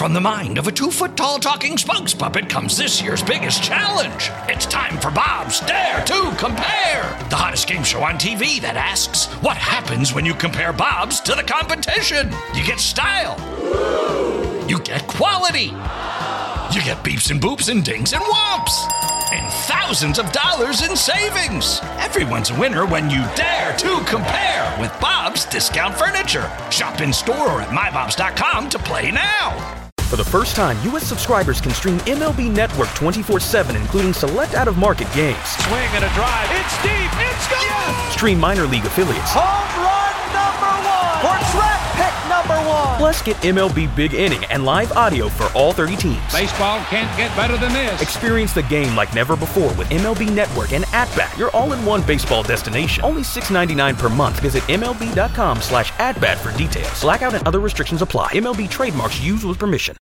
from the mind of a 2-foot-tall talking spokes puppet comes this year's biggest challenge. It's time for Bob's Dare to Compare, the hottest game show on TV that asks, what happens when you compare Bob's to the competition? You get style. You get quality. You get beeps and boops and dings and whomps. And thousands of dollars in savings. Everyone's a winner when you dare to compare with Bob's Discount Furniture. Shop in store or at mybobs.com to play now. For the first time, U.S. subscribers can stream MLB Network 24/7, including select out-of-market games. Swing and a drive. It's deep. It's gone. Yes! Stream minor league affiliates. Home run number 1. Or track pick number 1. Plus, get MLB Big Inning and live audio for all 30 teams. Baseball can't get better than this. Experience the game like never before with MLB Network and At-Bat, your all-in-one baseball destination. Only $6.99 per month. Visit MLB.com/atbat for details. Blackout and other restrictions apply. MLB trademarks used with permission.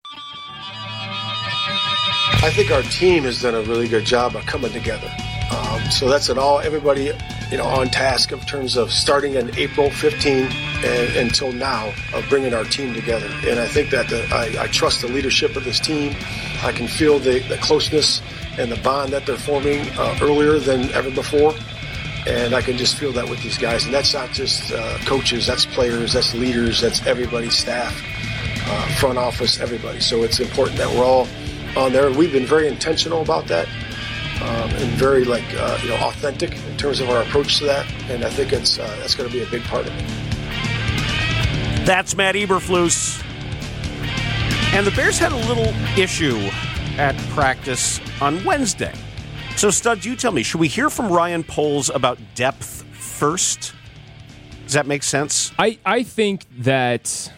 I think our team has done a really good job of coming together. So that's everybody, on task in terms of starting in April 15 and until now of bringing our team together. And I think that I trust the leadership of this team. I can feel the closeness and the bond that they're forming earlier than ever before. And I can just feel that with these guys. And that's not just coaches, that's players, that's leaders, that's everybody, staff, front office, everybody. So it's important that we're all on there. We've been very intentional about that. And very authentic in terms of our approach to that, and I think that's going to be a big part of it. That's Matt Eberflus. And the Bears had a little issue at practice on Wednesday. So, Studs, you tell me, should we hear from Ryan Poles about depth first? Does that make sense? I think that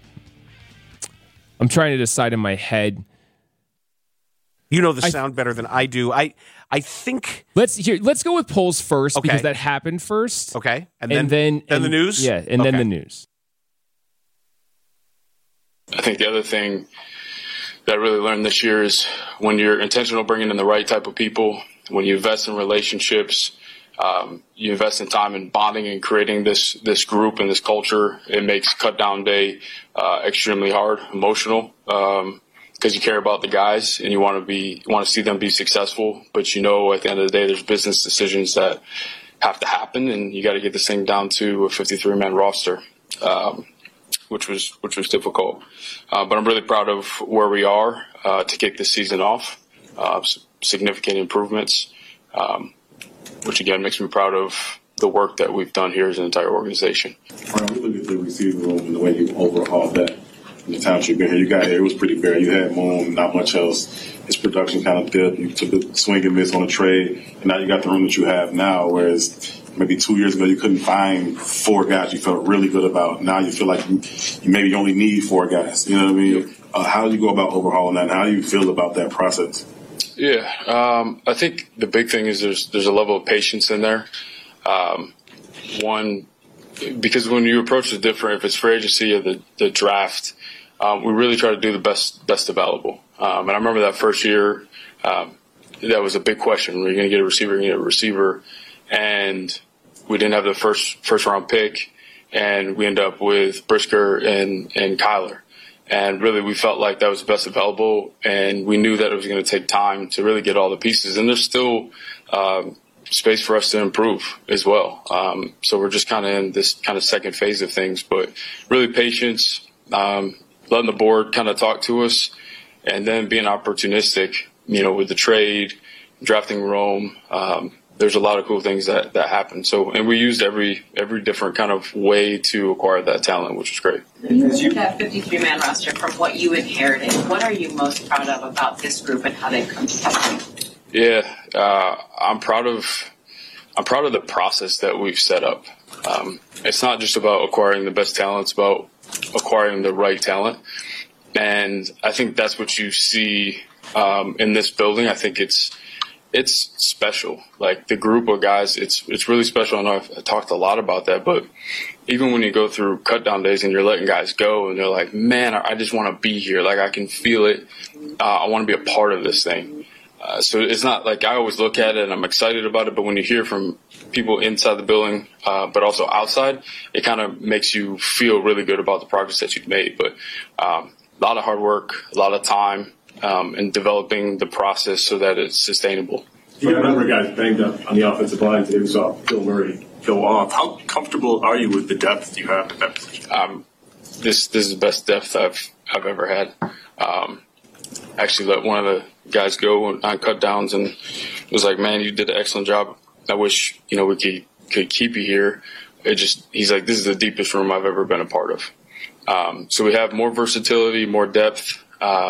I'm trying to decide in my head. You know the sound better than I do. I think let's go with Poles first because that happened first. Okay, and then the news. Yeah, and then the news. I think the other thing that I really learned this year is when you're intentional bringing in the right type of people, when you invest in relationships, you invest in time and bonding and creating this group and this culture. It makes cut down day extremely hard, emotional. Because you care about the guys and you want to see them be successful, but at the end of the day, there's business decisions that have to happen, and you got to get this thing down to a 53-man roster, which was difficult. But I'm really proud of where we are to kick this season off. Significant improvements, which again makes me proud of the work that we've done here as an entire organization. We look at the receiving room and the way you overhauled that. The time you've been here, you got here, it was pretty bare. You had Moon, not much else. His production kind of dipped. You took a swing and miss on a trade, and now you got the room that you have now, whereas maybe 2 years ago you couldn't find 4 guys you felt really good about. Now you feel like you maybe only need 4 guys. You know what I mean? How do you go about overhauling that, and how do you feel about that process? Yeah, I think the big thing is there's a level of patience in there. One, because when you approach it different, if it's free agency or the draft, we really try to do the best available. And I remember that first year, that was a big question. We're going to get a receiver, going to get a receiver. And we didn't have the first round pick, and we ended up with Brisker and Kyler. And really, we felt like that was the best available, and we knew that it was going to take time to really get all the pieces. And there's still space for us to improve as well. So we're just kind of in this kind of second phase of things, but really patience, letting the board kind of talk to us, and then being opportunistic, with the trade, drafting Rome. There's a lot of cool things that happen. So, and we used every different kind of way to acquire that talent, which is great. That 53-man roster, from what you inherited, what are you most proud of about this group and how they've come together? Yeah, I'm proud of the process that we've set up. It's not just about acquiring the best talent; it's about acquiring the right talent, and I think that's what you see in this building. I think it's special. Like the group of guys, it's really special. And I've talked a lot about that, but even when you go through cut down days and you're letting guys go and they're like, man, I just want to be here. Like I can feel it. I want to be a part of this thing. So it's not like I always look at it and I'm excited about it, but when you hear from people inside the building, but also outside, it kind of makes you feel really good about the progress that you've made. But lot of hard work, a lot of time, and developing the process so that it's sustainable. You got a number of guys banged up on the offensive line today. We saw Bill Murray go off. How comfortable are you with the depth you have at that position? This is the best depth I've ever had. Actually let one of the guys go on cut downs and was like, man, you did an excellent job. I wish, we could keep you here. He's like, this is the deepest room I've ever been a part of. So we have more versatility, more depth.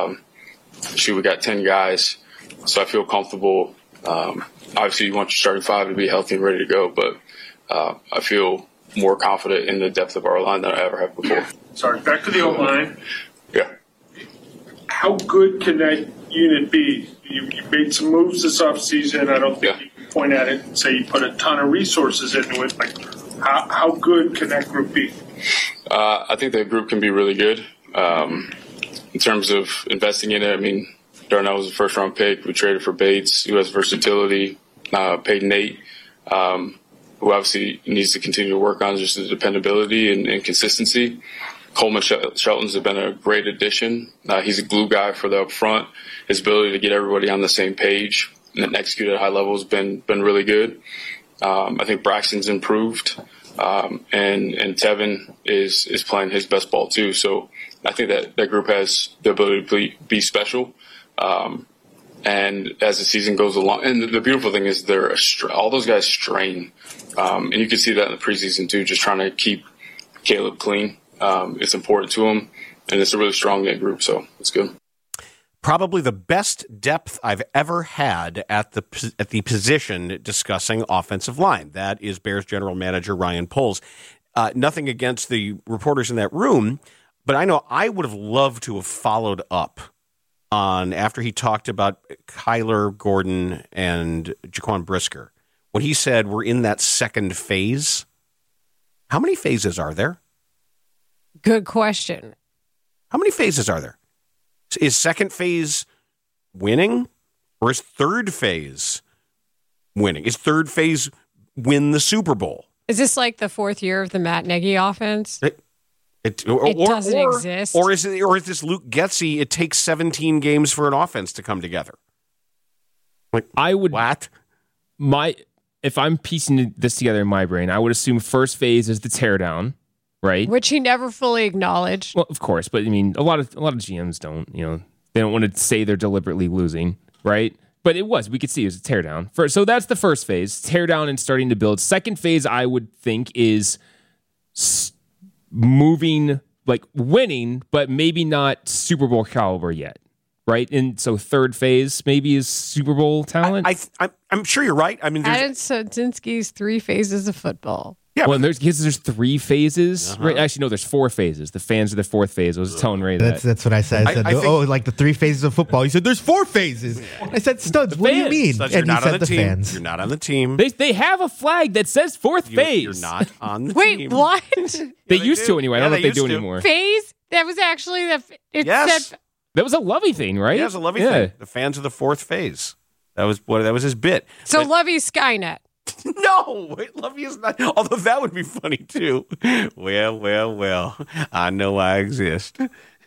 We got 10 guys, so I feel comfortable. Obviously you want your starting five to be healthy and ready to go, but I feel more confident in the depth of our line than I ever have before. Sorry, back to the O-line. Yeah. How good can that unit be? You made some moves this offseason. I don't think you can point at it and say you put a ton of resources into it. Like, how good can that group be? I think that group can be really good. In terms of investing in it, I mean, Darnell was a first-round pick. We traded for Bates, who has versatility, paid Nate, who obviously needs to continue to work on just the dependability and consistency. Coleman Shelton's been a great addition. He's a glue guy for the up front. His ability to get everybody on the same page and execute at a high level has been really good. I think Braxton's improved, and Tevin is playing his best ball too. So I think that group has the ability to be special. And as the season goes along, and the beautiful thing is all those guys strain, and you can see that in the preseason too. Just trying to keep Caleb clean. It's important to him, and it's a really strong knit group, so it's good. Probably the best depth I've ever had at the position discussing offensive line. That is Bears general manager Ryan Poles. Nothing against the reporters in that room, but I know I would have loved to have followed up on after he talked about Kyler Gordon and Jaquan Brisker. When he said we're in that second phase, how many phases are there? Good question. How many phases are there? Is second phase winning, or is third phase winning? Is third phase win the Super Bowl? Is this like the fourth year of the Matt Nagy offense? It doesn't exist. Or is this Luke Getsy? It takes 17 games for an offense to come together. Like, I would what? If I'm piecing this together in my brain, I would assume first phase is the teardown. Right, which he never fully acknowledged. Well, of course, but I mean, a lot of GMs don't. They don't want to say they're deliberately losing, right? But we could see it was a teardown. So that's the first phase, teardown and starting to build. Second phase, I would think, is moving, like winning, but maybe not Super Bowl caliber yet, right? And so third phase maybe is Super Bowl talent. I'm sure you're right. I mean, Adam Sodzinski's 3 phases of football. Yeah, well, there's 3 phases. Right? Actually, no, there's 4 phases. The fans are the 4th phase. I was telling Ray that. That's what I said. I said, like the 3 phases of football. He said, there's 4 phases. I said, Studs, what do you mean? Studs, and he said the team. fans. You're not on the team. They have a flag that says 4th phase. You're not on the team. Wait, what? They used to anyway. I don't know if they do anymore. Phase? That was actually yes. That was a Lovey thing, right? Yeah, it was a Lovey thing. The fans of the 4th phase. That was his bit. So Lovey's Skynet. No, Lovey is not. Although that would be funny too. Well, I know I exist.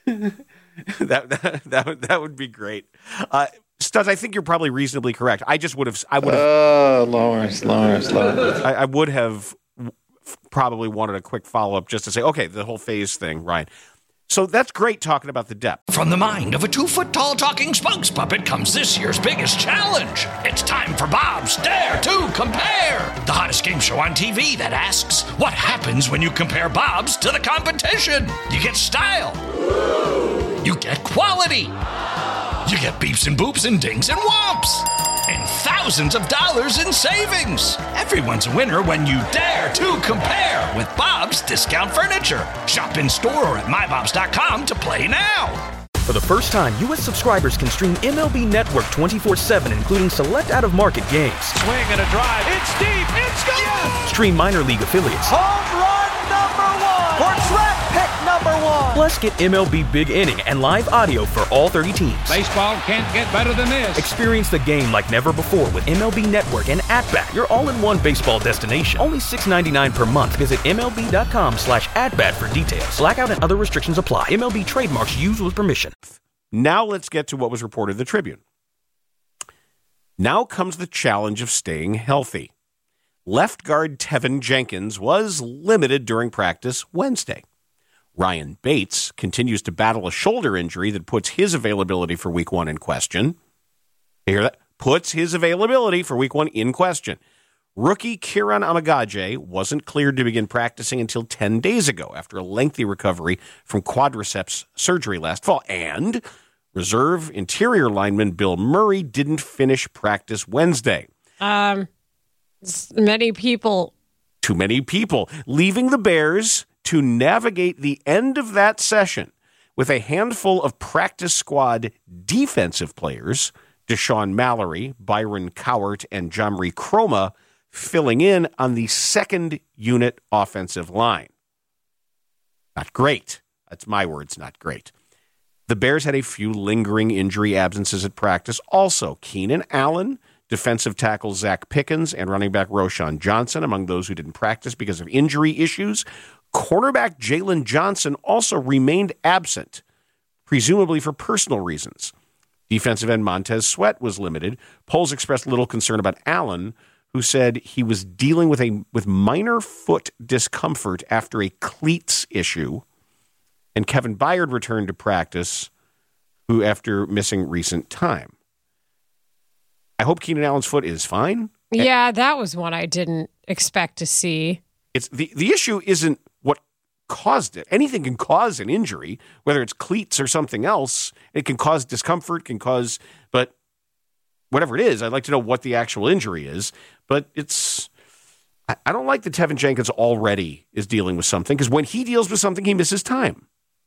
that would be great. Studs, I think you're probably reasonably correct. I would have. Lawrence. I would have probably wanted a quick follow up just to say, okay, the whole phase thing, right? So that's great talking about the depth. From the mind of a 2-foot-tall talking spokes puppet comes this year's biggest challenge. It's time for Bob's Dare to Compare, the hottest game show on TV that asks, what happens when you compare Bob's to the competition? You get style. You get quality. You get beeps and boops and dings and whomps. And thousands of dollars in savings. Everyone's a winner when you dare to compare with Bob's Discount Furniture. Shop in store or at mybobs.com to play now. For the first time, U.S. subscribers can stream MLB Network 24/7, including select out-of-market games. Swing and a drive. It's deep. It's gone. Yes! Stream minor league affiliates. Home run number 1 for track pick number number one. Plus, get MLB Big Inning and live audio for all 30 teams. Baseball can't get better than this. Experience the game like never before with MLB Network and At-Bat, your all-in-one baseball destination. Only $6.99 per month. Visit MLB.com/at-bat for details. Blackout and other restrictions apply. MLB trademarks used with permission. Now let's get to what was reported in the Tribune. Now comes the challenge of staying healthy. Left guard Tevin Jenkins was limited during practice Wednesday. Ryan Bates continues to battle a shoulder injury that puts his availability for Week 1 in question. You hear that? Puts his availability for Week 1 in question. Rookie Kieran Amagaje wasn't cleared to begin practicing until 10 days ago after a lengthy recovery from quadriceps surgery last fall. And reserve interior lineman Bill Murray didn't finish practice Wednesday. Many people. Too many people, leaving the Bears to navigate the end of that session with a handful of practice squad defensive players, Deshaun Mallory, Byron Cowart, and Jamri Croma, filling in on the second unit offensive line. Not great. That's my words, not great. The Bears had a few lingering injury absences at practice. Also, Keenan Allen, defensive tackle Zach Pickens, and running back Roschon Johnson among those who didn't practice because of injury issues. Cornerback Jalen Johnson also remained absent, presumably for personal reasons. Defensive end Montez Sweat was limited. Poles expressed little concern about Allen, who said he was dealing with minor foot discomfort after a cleats issue. And Kevin Byard returned to practice, who after missing recent time. I hope Keenan Allen's foot is fine. Yeah, that was one I didn't expect to see. It's the issue isn't what caused it. Anything can cause an injury, whether it's cleats or something else. It can cause discomfort, but whatever it is, I'd like to know what the actual injury is. But I don't like that Tevin Jenkins already is dealing with something, because when he deals with something, he misses time.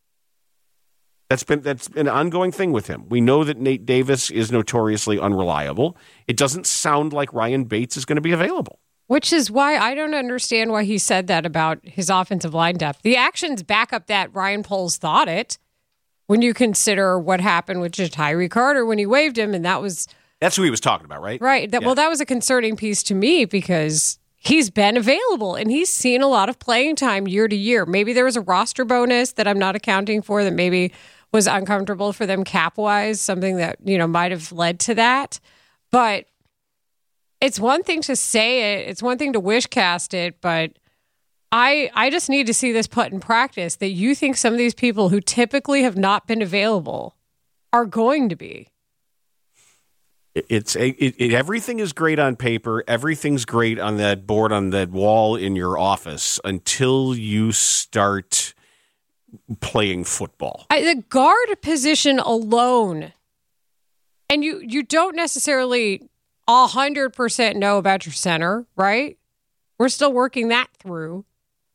That's been an ongoing thing with him. We know that Nate Davis is notoriously unreliable. It doesn't sound like Ryan Bates is going to be available. Which is why I don't understand why he said that about his offensive line depth. The actions back up that Ryan Poles thought it when you consider what happened with Tyree Carter when he waived him, and that's who he was talking about, right? Right. Well, that was a concerning piece to me because he's been available and he's seen a lot of playing time year to year. Maybe there was a roster bonus that I'm not accounting for that maybe was uncomfortable for them cap-wise, something that, might have led to that. But it's one thing to say it. It's one thing to wish cast it. But I just need to see this put in practice that you think some of these people who typically have not been available are going to be. Everything is great on paper. Everything's great on that board, on that wall in your office until you start playing football. The guard position alone, and you don't necessarily 100% know about your center, right? We're still working that through.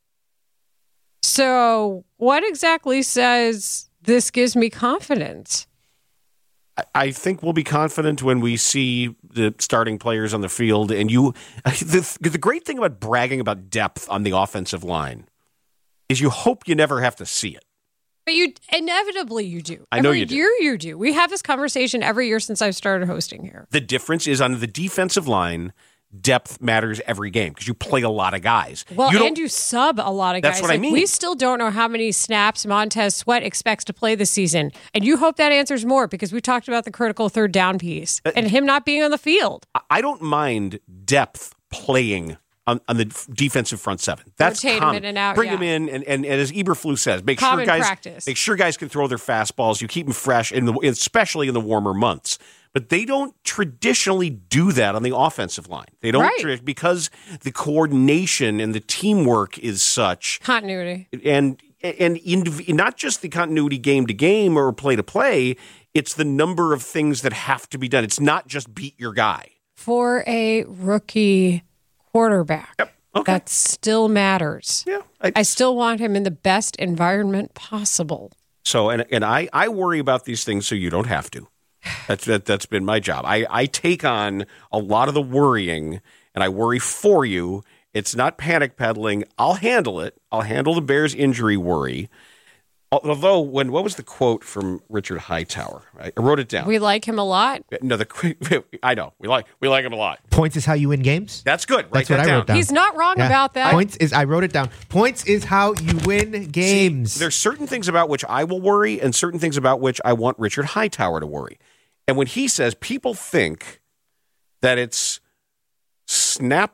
So what exactly says this gives me confidence? I think we'll be confident when we see the starting players on the field. And the great thing about bragging about depth on the offensive line is you hope you never have to see it. But inevitably you do. I know you do. Every year you do. We have this conversation every year since I've started hosting here. The difference is on the defensive line, depth matters every game because you play a lot of guys. Well, and you sub a lot of guys. That's what I mean. We still don't know how many snaps Montez Sweat expects to play this season. And you hope that answers more because we talked about the critical third down piece and him not being on the field. I don't mind depth playing on the defensive front seven. That's rotate common. Him in and out. Bring him in, and as Eberflus says, make common sure guys can throw their fastballs. You keep them fresh, especially in the warmer months. But they don't traditionally do that on the offensive line. They don't because the coordination and the teamwork is such continuity, and not just the continuity game to game or play to play. It's the number of things that have to be done. It's not just beat your guy for a rookie quarterback. Yep. Okay. That still matters. Yeah, I still want him in the best environment possible. So, and I worry about these things so you don't have to. That's been my job. I take on a lot of the worrying, and I worry for you. It's not panic peddling. I'll handle it. I'll handle the Bears' injury worry. Although, what was the quote from Richard Hightower? I wrote it down. We like him a lot. No, I know we like him a lot. Points is how you win games. That's good. That's what I wrote down. He's not wrong about that. Points is I wrote it down. Points is how you win games. See, there's certain things about which I will worry, and certain things about which I want Richard Hightower to worry. And when he says people think that it's snap,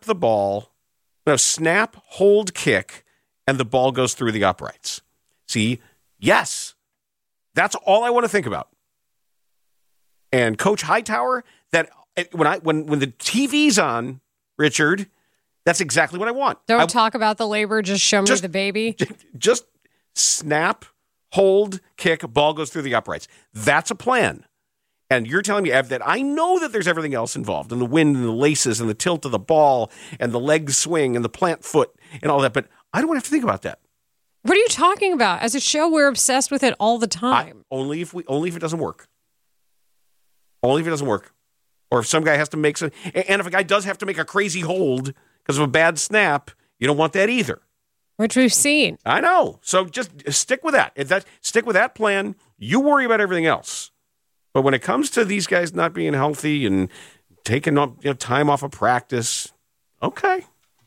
hold, kick, and the ball goes through the uprights. See. Yes, that's all I want to think about. And Coach Hightower, that when the TV's on, Richard, that's exactly what I want. Don't talk about the labor. Just show me the baby. Just snap, hold, kick, ball goes through the uprights. That's a plan. And you're telling me that I know that there's everything else involved, and the wind and the laces and the tilt of the ball and the leg swing and the plant foot and all that, but I don't have to think about that. What are you talking about? As a show, we're obsessed with it all the time. Only if it doesn't work. Only if it doesn't work. Or if some guy has to make some, and if a guy does have to make a crazy hold because of a bad snap, you don't want that either. Which we've seen. I know. So just stick with that. Stick with that plan. You worry about everything else. But when it comes to these guys not being healthy and taking time off of practice, okay.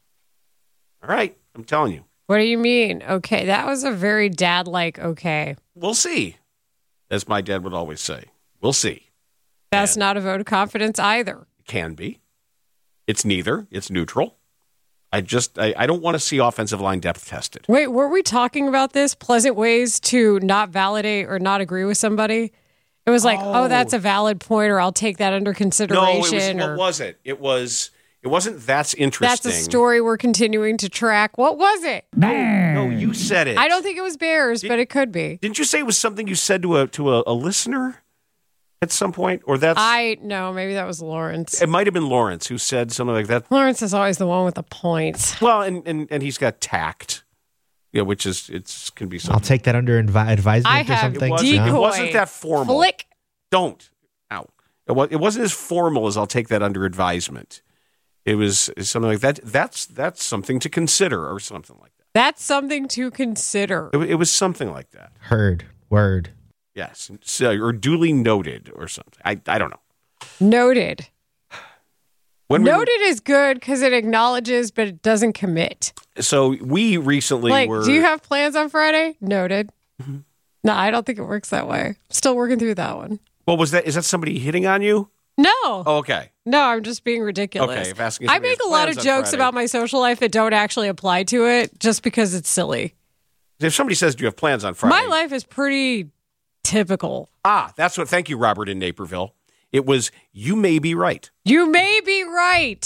All right. I'm telling you. What do you mean? Okay, that was a very dad-like okay. We'll see, as my dad would always say. We'll see. That's not a vote of confidence either. It can be. It's neither. It's neutral. I don't want to see offensive line depth tested. Wait, were we talking about this? Pleasant ways to not validate or not agree with somebody? It was like, oh that's a valid point, or I'll take that under consideration. No, what was it? It wasn't that's interesting. That's a story we're continuing to track. What was it? No, you said it. I don't think it was Bears, but it could be. Didn't you say it was something you said to a listener at some point? Or no, maybe that was Lawrence. It might have been Lawrence who said something like that. Lawrence is always the one with the points. Well, and he's got tact. Yeah, which can be something. I'll take that under advisement or something. It wasn't that formal. Flick. Don't. Ow. It wasn't as formal as I'll take that under advisement. It was something like that. That's something to consider, or something like that. That's something to consider. It was something like that. Heard. Word. Yes. Or duly noted or something. I don't know. Noted. Noted is good because it acknowledges, but it doesn't commit. So we recently were... do you have plans on Friday? Noted. Mm-hmm. No, I don't think it works that way. I'm still working through that one. Well, is that somebody hitting on you? No. Oh, okay. No, I'm just being ridiculous. Okay. I make a lot of jokes about my social life that don't actually apply to it just because it's silly. If somebody says, do you have plans on Friday? My life is pretty typical. That's what, thank you, Robert in Naperville. It was, you may be right. You may be right.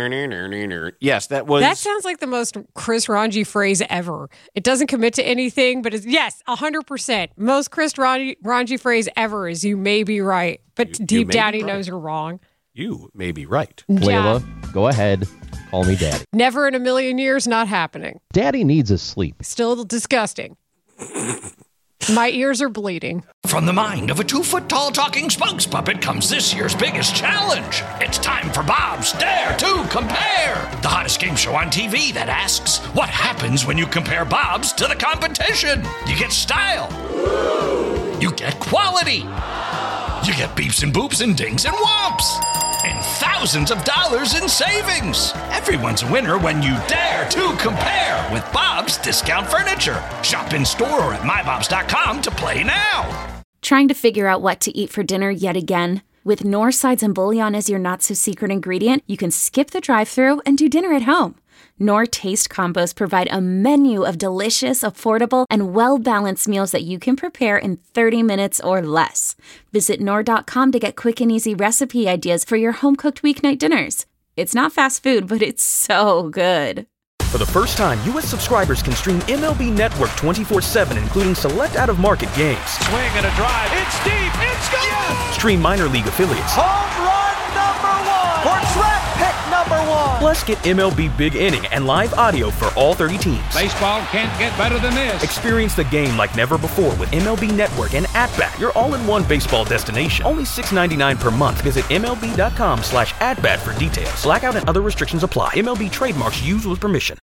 Yes, that was... That sounds like the most Chris Ranji phrase ever. It doesn't commit to anything, but it's, yes, 100%. Most Chris Ranji phrase ever is, you may be right. But deep down, he knows you're wrong. You may be right. Layla, go ahead. Call me Daddy. Never in a million years, not happening. Daddy needs his sleep. Still disgusting. My ears are bleeding. From the mind of a 2-foot-tall talking spokes puppet comes this year's biggest challenge. It's time for Bob's Dare to Compare, the hottest game show on TV that asks, what happens when you compare Bob's to the competition? You get style. You get quality. You get beeps and boops and dings and whomps. And thousands of dollars in savings. Everyone's a winner when you dare to compare with Bob's Discount Furniture. Shop in store or at mybobs.com to play now. Trying to figure out what to eat for dinner yet again? With Knorr Sides and Bouillon as your not-so-secret ingredient, you can skip the drive-thru and do dinner at home. Knorr Taste Combos provide a menu of delicious, affordable, and well-balanced meals that you can prepare in 30 minutes or less. Visit Knorr.com to get quick and easy recipe ideas for your home-cooked weeknight dinners. It's not fast food, but it's so good. For the first time, U.S. subscribers can stream MLB Network 24/7, including select out-of-market games. Swing and a drive. It's deep. It's gone. Yes! Stream minor league affiliates. Home run number 1. Or track pick number 1. Plus, get MLB Big Inning and live audio for all 30 teams. Baseball can't get better than this. Experience the game like never before with MLB Network and At-Bat, your all-in-one baseball destination. Only $6.99 per month. Visit MLB.com/atbat for details. Blackout and other restrictions apply. MLB trademarks used with permission.